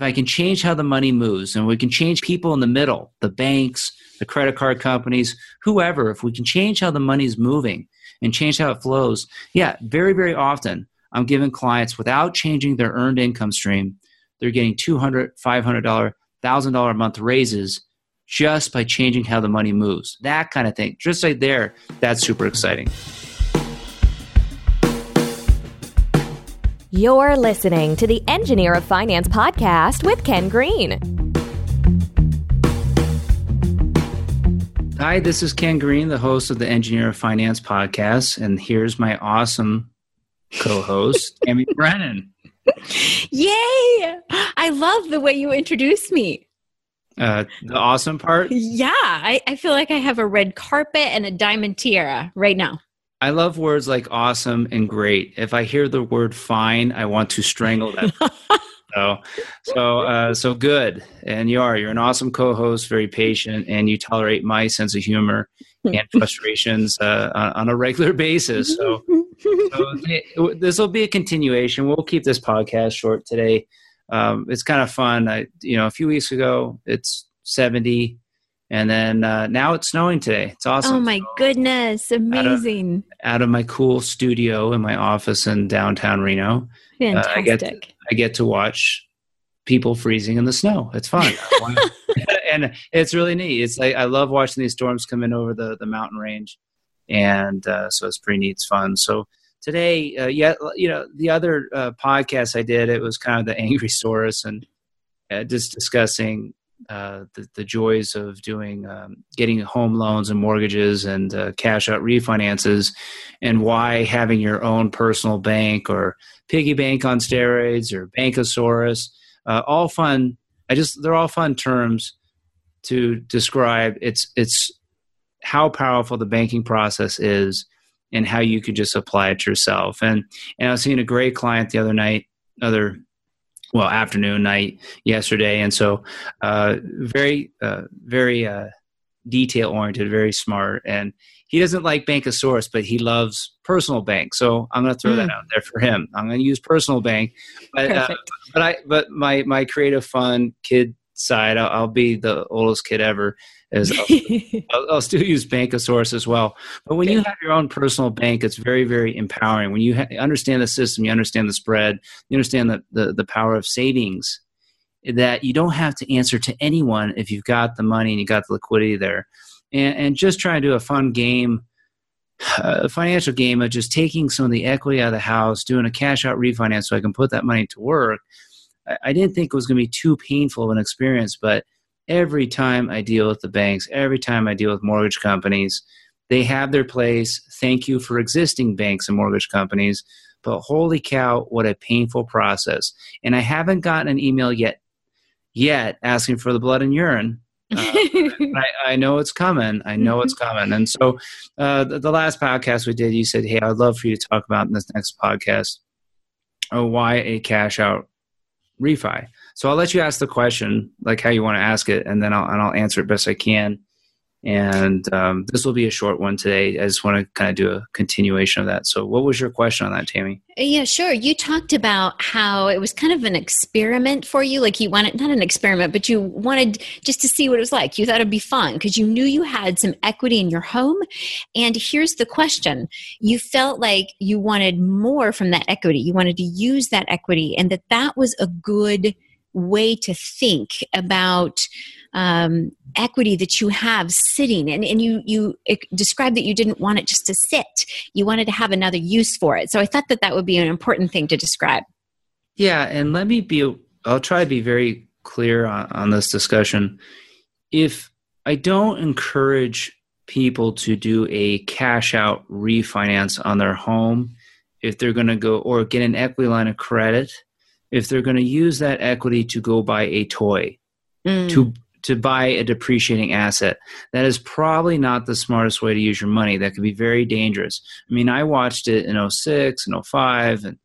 I can change how the money moves, and we can change people in the middle, the banks, the credit card companies, whoever, if we can change how the money's moving and change how it flows, very, very often I'm giving clients, without changing their earned income stream, they're getting $200, $500, $1,000 a month raises just by changing how the money moves. That kind of thing. Just right there, that's super exciting. You're listening to the Engineer of Finance podcast with Ken Green. Hi, this is Ken Green, the host of the Engineer of Finance podcast, and here's my awesome co-host, Tammy Brennan. Yay! I love the way you introduced me. The awesome part? Yeah, I feel like I have a red carpet and a diamond tiara right now. I love words like awesome and great. If I hear the word fine, I want to strangle that. So good. And you're an awesome co-host, very patient, and you tolerate my sense of humor and frustrations on a regular basis. So this will be a continuation. We'll keep this podcast short today. It's kind of fun. A few weeks ago, it's 70. And then now it's snowing today. It's awesome. Oh, my goodness. Amazing. Out of my cool studio in my office in downtown Reno. Fantastic. I get to watch people freezing in the snow. It's fun. And it's really neat. It's like I love watching these storms come in over the mountain range. And so it's pretty neat. It's fun. So today, the other podcast I did, it was kind of the Angry Saurus and just discussing the joys of getting home loans and mortgages and cash out refinances, and why having your own personal bank or piggy bank on steroids or Bankosaurus, all fun. They're all fun terms to describe. It's how powerful the banking process is and how you could just apply it yourself. And I was seeing a great client the afternoon, night yesterday. And so very detail oriented, very smart. And he doesn't like Bankosaurus, but he loves Personal Bank. So I'm going to throw that out there for him. I'm going to use Personal Bank. But my creative fun kid side, I'll be the oldest kid ever. I'll still use Bankosaurus as well. But when you have your own personal bank, it's very, very empowering. When you understand the system, you understand the spread, you understand the power of savings, that you don't have to answer to anyone if you've got the money and you got the liquidity there. And just trying to do a fun game, a financial game of just taking some of the equity out of the house, doing a cash out refinance so I can put that money to work. I didn't think it was going to be too painful of an experience, but every time I deal with the banks, every time I deal with mortgage companies, they have their place. Thank you for existing banks and mortgage companies. But holy cow, what a painful process. And I haven't gotten an email yet asking for the blood and urine. I know it's coming. It's coming. And so the last podcast we did, you said, hey, I'd love for you to talk about in this next podcast, why a cash out refi. So I'll let you ask the question, like how you want to ask it, and then I'll answer it best I can. And this will be a short one today. I just want to kind of do a continuation of that. So what was your question on that, Tammy? Yeah, sure. You talked about how it was kind of an experiment for you. Like you wanted, not an experiment, but you wanted just to see what it was like. You thought it'd be fun because you knew you had some equity in your home. And here's the question. You felt like you wanted more from that equity. You wanted to use that equity, and that was a good way to think about equity that you have sitting. And you described that you didn't want it just to sit. You wanted to have another use for it. So I thought that would be an important thing to describe. Yeah, and I'll try to be very clear on this discussion. If I don't encourage people to do a cash out refinance on their home, if they're going to go or get an equity line of credit, if they're going to use that equity to go buy a toy, to buy a depreciating asset, that is probably not the smartest way to use your money. That could be very dangerous. I mean, I watched it in 2006 and 2005 and,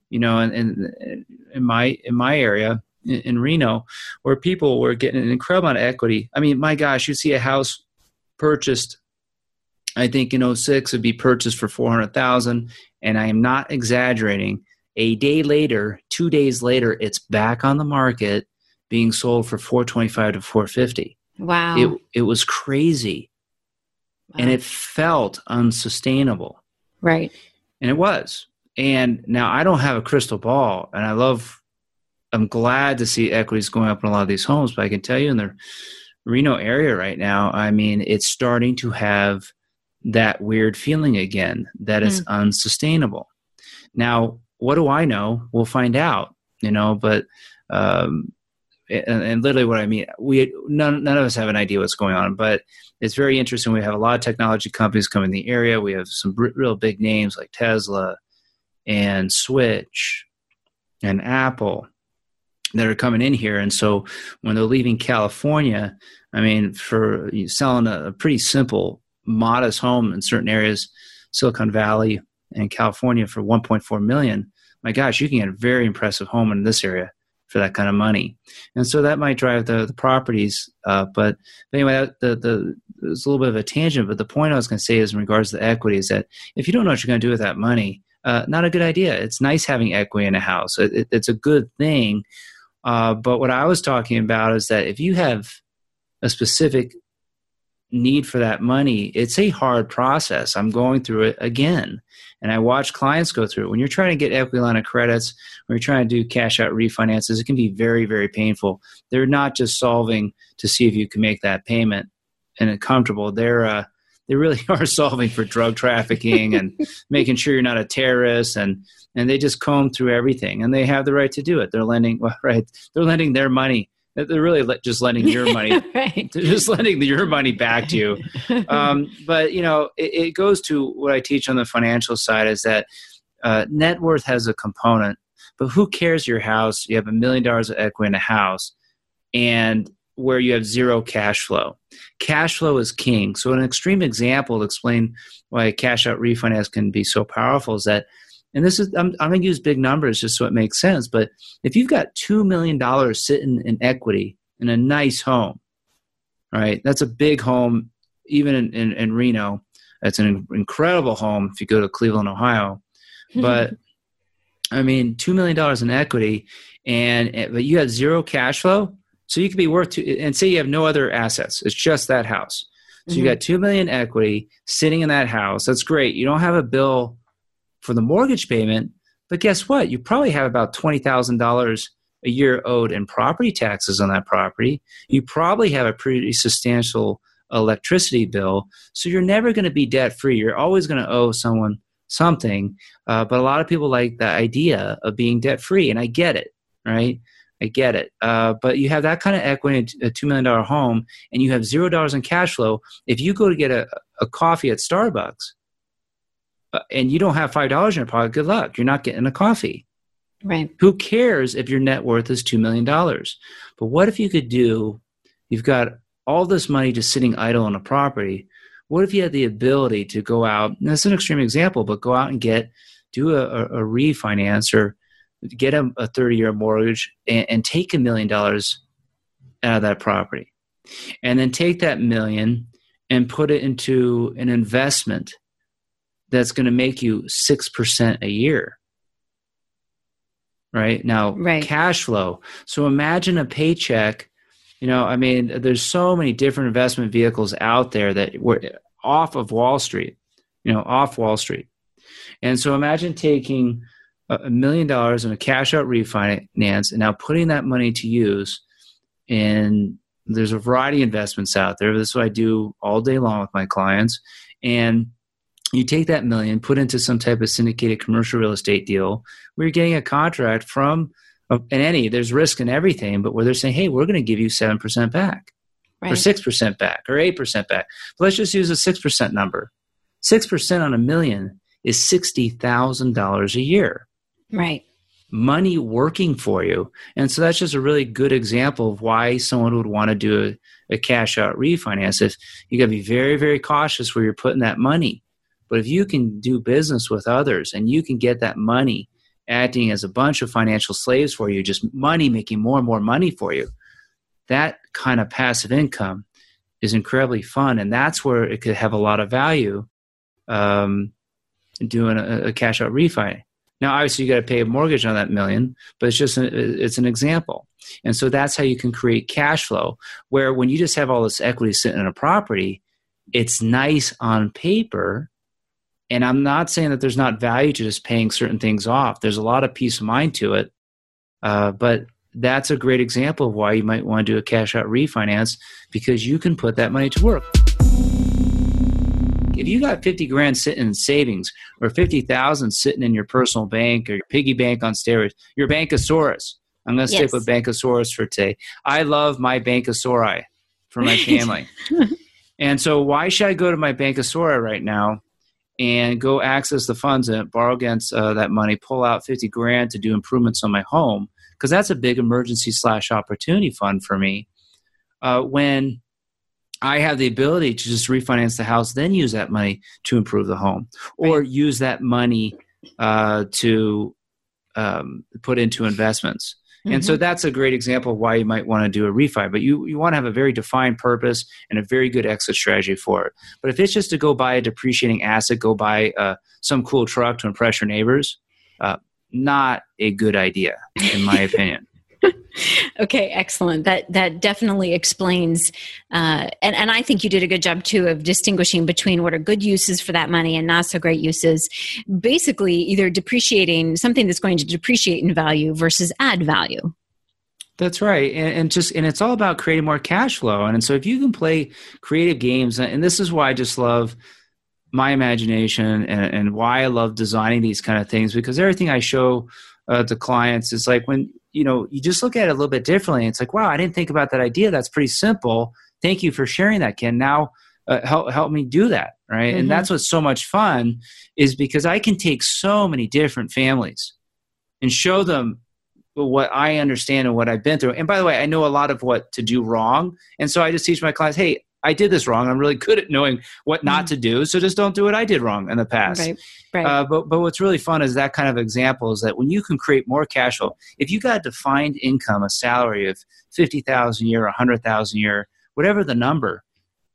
in my area in Reno, where people were getting an incredible amount of equity. I mean, my gosh, you see a house purchased, I think in 2006 would be purchased for $400,000. And I am not exaggerating. A day later, 2 days later, it's back on the market being sold for $425 to $450. Wow. It was crazy. Wow. And it felt unsustainable. Right. And it was. And now I don't have a crystal ball, and I'm glad to see equities going up in a lot of these homes, but I can tell you in the Reno area right now, I mean, it's starting to have that weird feeling again that it's unsustainable. Now, what do I know? We'll find out, but and literally what I mean, none of us have an idea what's going on, but it's very interesting. We have a lot of technology companies coming in the area. We have some real big names like Tesla and Switch and Apple that are coming in here. And so when they're leaving California, I mean, for selling a pretty simple, modest home in certain areas, Silicon Valley and California for $1.4 million, my gosh, you can get a very impressive home in this area for that kind of money. And so that might drive the properties. But anyway, it's a little bit of a tangent, but the point I was going to say is in regards to the equity is that if you don't know what you're going to do with that money, not a good idea. It's nice having equity in a house. It's a good thing. But what I was talking about is that if you have a specific need for that money, it's a hard process. I'm going through it again. And I watch clients go through it. When you're trying to get equity line of credits, when you're trying to do cash out refinances, it can be very, very painful. They're not just solving to see if you can make that payment and it's comfortable. They really are solving for drug trafficking and making sure you're not a terrorist, and they just comb through everything, and they have the right to do it. They're lending, they're lending their money. They're really just lending your money. Right. They're just lending your money back to you. But it goes to what I teach on the financial side is that net worth has a component, but who cares your house? You have $1 million of equity in a house, and where you have zero cash flow. Cash flow is king. So an extreme example to explain why a cash out refinance can be so powerful is that, and this is, I'm going to use big numbers just so it makes sense, but if you've got $2 million sitting in equity in a nice home, right? That's a big home, even in Reno. That's an incredible home if you go to Cleveland, Ohio. But I mean, $2 million in equity, but you have zero cash flow. So you could be worth and say you have no other assets. It's just that house. So you got $2 million equity sitting in that house. That's great. You don't have a bill for the mortgage payment, but guess what? You probably have about $20,000 a year owed in property taxes on that property. You probably have a pretty substantial electricity bill. So you're never going to be debt free. You're always going to owe someone something. But a lot of people like the idea of being debt free, and I get it, right? I get it. But you have that kind of equity in a $2 million home, and you have $0 in cash flow. If you go to get a coffee at Starbucks and you don't have $5 in your pocket, good luck. You're not getting a coffee. Right. Who cares if your net worth is $2 million? But what if you could you've got all this money just sitting idle on a property. What if you had the ability to go out, and that's an extreme example, but go out and do a refinance or get a 30-year mortgage and take $1 million out of that property, and then take that $1 million and put it into an investment that's going to make you 6% a year. Right now, cash flow. So imagine a paycheck. There's so many different investment vehicles out there that were off Wall Street. And so imagine taking $1 million in a cash out refinance and now putting that money to use. And there's a variety of investments out there. This is what I do all day long with my clients. And you take that $1 million, put into some type of syndicated commercial real estate deal where you're getting a contract from, there's risk in everything, but where they're saying, hey, we're going to give you 7% back, or 6% back, or 8% back. But let's just use a 6% number. 6% on $1 million is $60,000 a year. Right. Money working for you. And so that's just a really good example of why someone would want to do a cash out refinance. If you got to be very, very cautious where you're putting that money. But if you can do business with others and you can get that money acting as a bunch of financial slaves for you, just money making more and more money for you, that kind of passive income is incredibly fun. And that's where it could have a lot of value doing a cash out refi. Now, obviously, you got to pay a mortgage on that million, but it's an example. And so that's how you can create cash flow, where when you just have all this equity sitting in a property, it's nice on paper. And I'm not saying that there's not value to just paying certain things off. There's a lot of peace of mind to it. But that's a great example of why you might want to do a cash out refinance, because you can put that money to work. If you got 50 grand sitting in savings, or 50,000 sitting in your personal bank or your piggy bank on steroids, your Bankosaurus. I'm going to stick with Bankosaurus for today. I love my Bankosauri for my family. And so why should I go to my Bankosauri right now and go access the funds and borrow against that money, pull out 50 grand to do improvements on my home? Because that's a big emergency / opportunity fund for me. When I have the ability to just refinance the house, then use that money to improve the home, or use that money to put into investments. Mm-hmm. And so that's a great example of why you might want to do a refi. But you want to have a very defined purpose and a very good exit strategy for it. But if it's just to go buy a depreciating asset, go buy some cool truck to impress your neighbors, not a good idea, in my opinion. Okay, excellent. That definitely explains, and I think you did a good job too of distinguishing between what are good uses for that money and not so great uses. Basically, either depreciating something that's going to depreciate in value versus add value. That's right, and it's all about creating more cash flow. And so if you can play creative games, and this is why I just love my imagination and why I love designing these kind of things, because everything I show to clients is like when you just look at it a little bit differently. It's like, wow, I didn't think about that idea. That's pretty simple. Thank you for sharing that, Ken. Now help me do that, right? Mm-hmm. And that's what's so much fun, is because I can take so many different families and show them what I understand and what I've been through. And by the way, I know a lot of what to do wrong. And so I just teach my clients, hey, I did this wrong. I'm really good at knowing what not to do. So just don't do what I did wrong in the past. Right. But what's really fun is that kind of example is that when you can create more cash flow, if you got a defined income, a salary of $50,000 a year, $100,000 a year, whatever the number,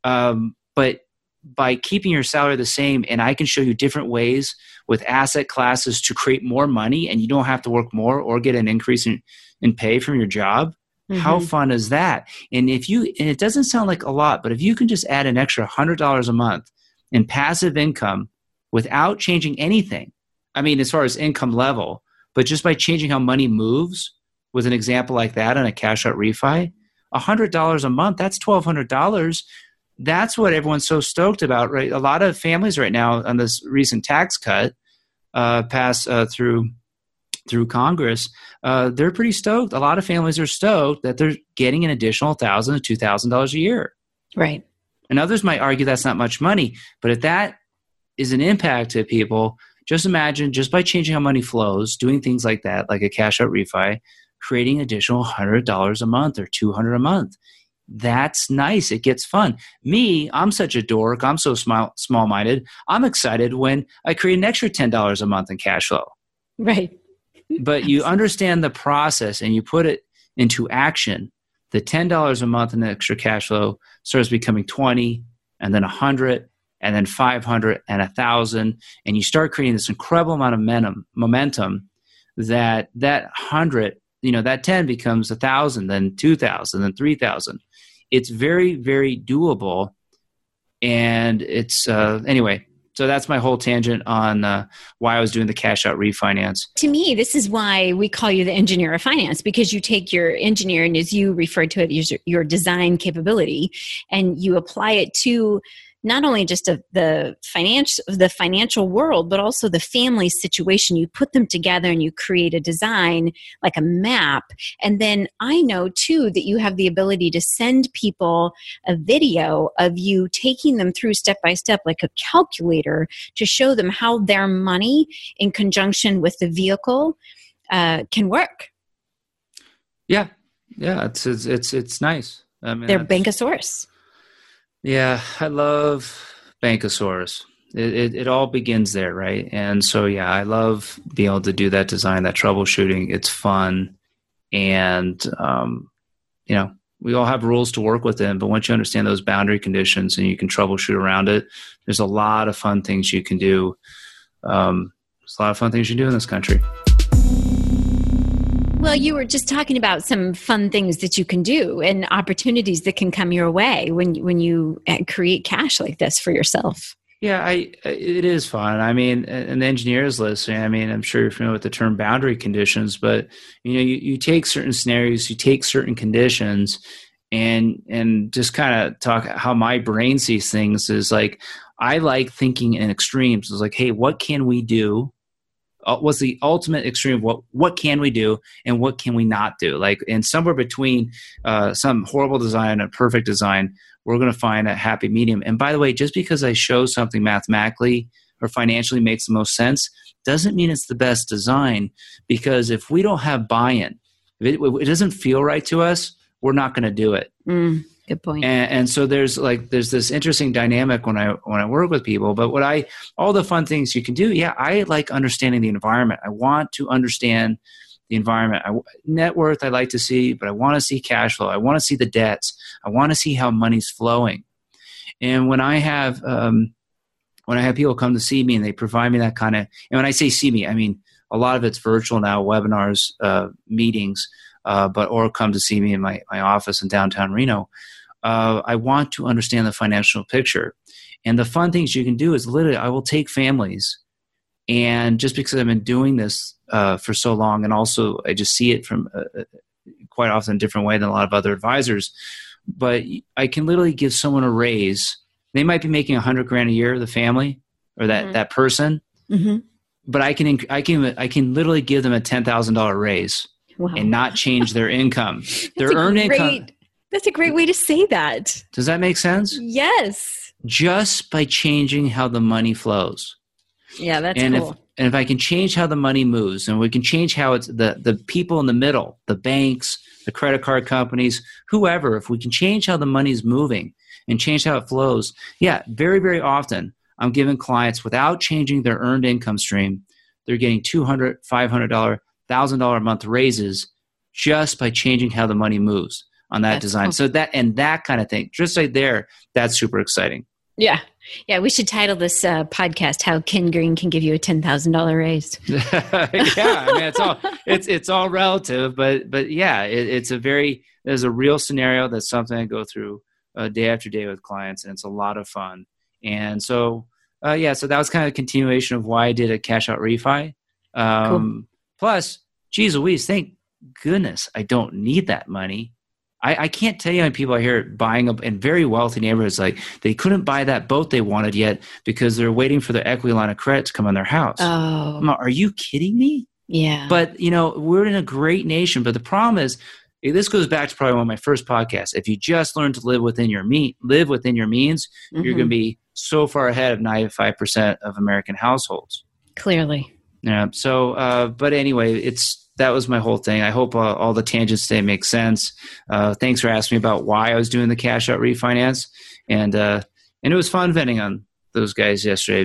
but by keeping your salary the same, and I can show you different ways with asset classes to create more money, and you don't have to work more or get an increase in pay from your job. Mm-hmm. How fun is that? And it doesn't sound like a lot, but if you can just add an extra $100 a month in passive income without changing anything, I mean, as far as income level, but just by changing how money moves with an example like that on a cash out refi, $100 a month, that's $1,200. That's what everyone's so stoked about, right? A lot of families right now on this recent tax cut passed through Congress, they're pretty stoked. A lot of families are stoked that they're getting an additional $1,000 to $2,000 a year. Right. And others might argue that's not much money, but if that is an impact to people, just imagine just by changing how money flows, doing things like that, like a cash out refi, creating additional $100 a month or $200 a month. That's nice. It gets fun. Me, I'm such a dork. I'm so small-minded. I'm excited when I create an extra $10 a month in cash flow. Right. But you understand the process and you put it into action. The $10 a month in extra cash flow starts becoming 20, and then 100, and then 500, and 1,000, and you start creating this incredible amount of momentum that 100, that 10 becomes 1,000, then 2,000, then 3,000. It's very, very doable, and it's anyway. So that's my whole tangent on why I was doing the cash out refinance. To me, this is why we call you the engineer of finance, because you take your engineering, as you referred to it, your design capability, and you apply it to not only just the financial world, but also the family situation. You put them together and you create a design like a map. And then I know too that you have the ability to send people a video of you taking them through step by step, like a calculator, to show them how their money in conjunction with the vehicle can work. Yeah. It's nice. I mean, they're Bankosaurus. Yeah, I love Bankosaurus. It all begins there, right? And so, yeah, I love being able to do that design, that troubleshooting. It's fun. And, we all have rules to work within, but once you understand those boundary conditions and you can troubleshoot around it, there's a lot of fun things you can do. a lot of fun things you do in this country. Well, you were just talking about some fun things that you can do and opportunities that can come your way when you create cash like this for yourself. Yeah, it is fun. I mean, and the engineers listening, I mean, I'm sure you're familiar with the term boundary conditions, but you take certain scenarios, you take certain conditions, and just kind of talk how my brain sees things is like, I like thinking in extremes. It's like, hey, what can we do? What's the ultimate extreme of what can we do and what can we not do? Like, and somewhere between some horrible design and a perfect design, we're going to find a happy medium. And by the way, just because I show something mathematically or financially makes the most sense doesn't mean it's the best design, because if we don't have buy-in, if it doesn't feel right to us, we're not going to do it. Good point. And so there's this interesting dynamic when I work with people. But all the fun things you can do, yeah, I like understanding the environment. I want to understand the environment. Net worth I like to see, but I want to see cash flow. I want to see the debts. I want to see how money's flowing. And when I have people come to see me and they provide me that kind of, and when I say see me, I mean a lot of it's virtual now, webinars, meetings, or come to see me in my office in downtown Reno. I want to understand the financial picture. And the fun things you can do is literally I will take families, and just because I've been doing this for so long, and also I just see it from quite often a different way than a lot of other advisors, but I can literally give someone a raise. They might be making $100,000 a year, the family or that person, but I can literally give them a $10,000 raise. Wow. And not change their income. Their earned income. That's a great way to say that. Does that make sense? Yes. Just by changing how the money flows. Yeah, that's cool. If I can change how the money moves, and we can change how it's the people in the middle, the banks, the credit card companies, whoever, if we can change how the money's moving and change how it flows, yeah, very, very often I'm giving clients, without changing their earned income stream, they're getting $200, $500, $1,000 a month raises just by changing how the money moves on that design. Cool. So that kind of thing, just right there, that's super exciting. Yeah. Yeah. We should title this podcast, How Ken Green Can Give You a $10,000 raise. Yeah. I mean, it's all relative, but yeah, there's a real scenario. That's something I go through day after day with clients, and it's a lot of fun. And so, so that was kind of a continuation of why I did a cash out refi. Cool. Plus, geez Louise, thank goodness I don't need that money. I can't tell you how many people I hear buying up in very wealthy neighborhoods, like they couldn't buy that boat they wanted yet because they're waiting for their equity line of credit to come on their house. Oh. Like, are you kidding me? Yeah. But, we're in a great nation. But the problem is, this goes back to probably one of my first podcasts. If you just learn to live within your means, you're going to be so far ahead of 95% of American households. Clearly. Yeah. So, but anyway, that was my whole thing. I hope all the tangents today make sense. Thanks for asking me about why I was doing the cash out refinance, and it was fun venting on those guys yesterday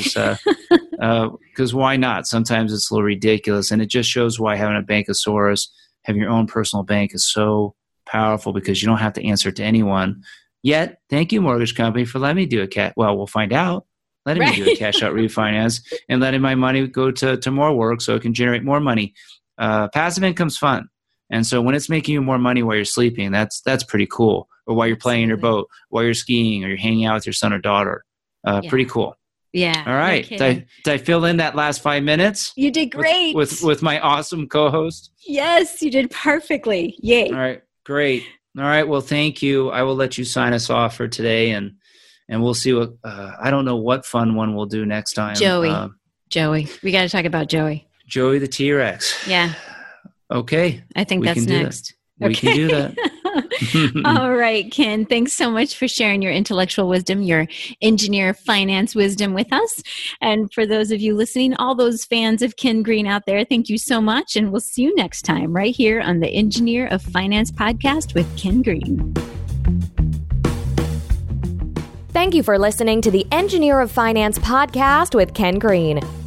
because why not? Sometimes it's a little ridiculous, and it just shows why having a Bankosaurus, having your own personal bank, is so powerful, because you don't have to answer to anyone. Yet, thank you, mortgage company, for letting me do we'll find out. Letting me do a cash out refinance and letting my money go to more work so it can generate more money. Passive income's fun. And so when it's making you more money while you're sleeping, that's pretty cool. Or while you're playing in your boat, while you're skiing, or you're hanging out with your son or daughter. Pretty cool. Yeah. All right. Did I fill in that last 5 minutes? You did great. With my awesome co-host? Yes, you did perfectly. Yay. All right. Great. All right. Well, thank you. I will let you sign us off for today, and we'll see what, I don't know what fun one we'll do next time. Joey. We got to talk about Joey. Joey the T-Rex. Yeah. Okay. I think that's next. We can do that. All right, Ken. Thanks so much for sharing your intellectual wisdom, your engineer finance wisdom with us. And for those of you listening, all those fans of Ken Green out there, thank you so much. And we'll see you next time right here on the Engineer of Finance podcast with Ken Green. Thank you for listening to the Engineer of Finance podcast with Ken Green.